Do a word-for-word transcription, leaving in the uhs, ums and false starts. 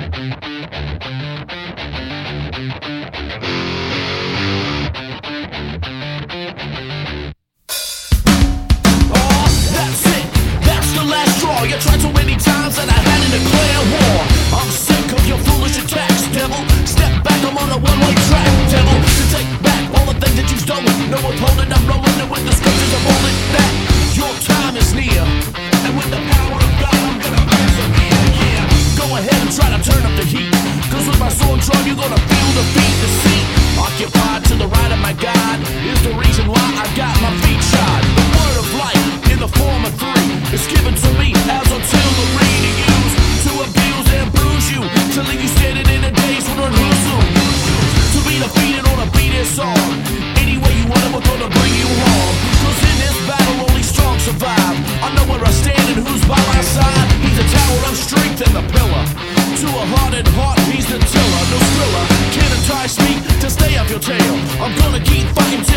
You tried so many times that I had to declare war. I'm sick of your foolish attacks, devil. Step back, I'm on a one-way track, devil. To take back all the things that you've stolen. No opponent, I'm rolling it with the scriptures, I'm rolling back. Your time is near, and with the power of God, I'm gonna persevere, yeah. Go ahead and try to turn up the heat, cause with my sword drum, you're gonna feel the beat, the seat. Occupied to the right of my God is the reason why I got my feet shod. The word of life in the form of three is given to me as artillery to use, to abuse and bruise you, to leave you standing in a daze wondering who's who. To be defeated on a beating song, any way you want it, we're gonna bring you home. Cause in this battle only strong survive. I know where I stand and who's by my side. He's a tower of strength and the pillar. To a hardened heart, he's the tiller. No thriller can entice me to stay off your tail. I'm gonna keep fighting